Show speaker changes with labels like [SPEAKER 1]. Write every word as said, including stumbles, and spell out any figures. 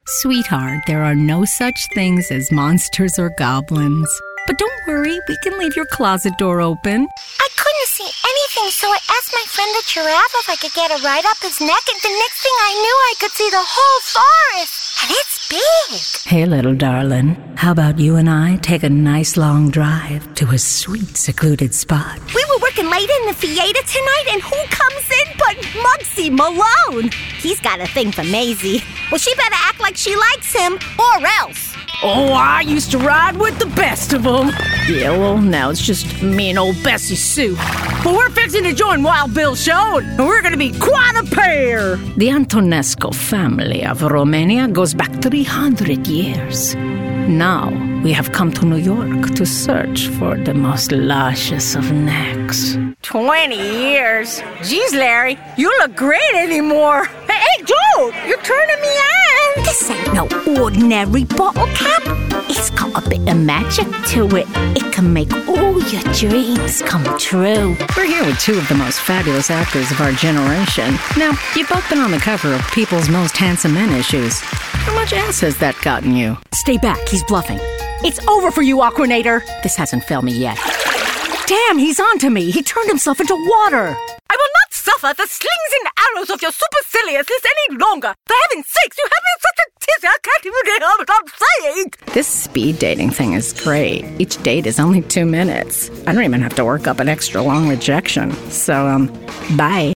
[SPEAKER 1] Sweetheart, there are no such things as monsters or goblins. But don't worry, we can leave your closet door open.
[SPEAKER 2] I couldn't see anything, so I asked my friend the giraffe if I could get a ride up his neck, and the next thing I knew, I could see the whole forest. And it's big.
[SPEAKER 1] Hey, little darling, how about you and I take a nice long drive to a sweet, secluded spot?
[SPEAKER 2] We were working late in the theater tonight, and who comes in but Muggsy Malone? He's got a thing for Maisie. Well, she better act like she likes him, or else.
[SPEAKER 3] Oh, I used to ride with the best of them. Yeah, well, now it's just me and old Bessie Sue. But we're fixing to join Wild Bill's show, and we're going to be quite a pair.
[SPEAKER 1] The Antonescu family of Romania goes back three hundred years. Now, we have come to New York to search for the most luscious of necks.
[SPEAKER 3] Twenty years? Geez, Larry, you look great anymore. Hey, hey, Joe, you're turning me on.
[SPEAKER 2] This ain't no ordinary bottle cap. It's got a bit of magic to it. It can make all your dreams come true.
[SPEAKER 1] We're here with two of the most fabulous actors of our generation. Now, you've both been on the cover of People's Most Handsome Men issues. How much ass has that gotten you?
[SPEAKER 3] Stay back, he's bluffing. It's over for you, Aquanator.
[SPEAKER 1] This hasn't failed me yet.
[SPEAKER 3] Damn, he's onto me. He turned himself into water. I will not suffer the slings and arrows of your superciliousness any longer. For heaven's sakes, you have me in such a tizzy, I can't even hear what I'm saying.
[SPEAKER 1] This speed dating thing is great. Each date is only two minutes. I don't even have to work up an extra long rejection. So, um, bye.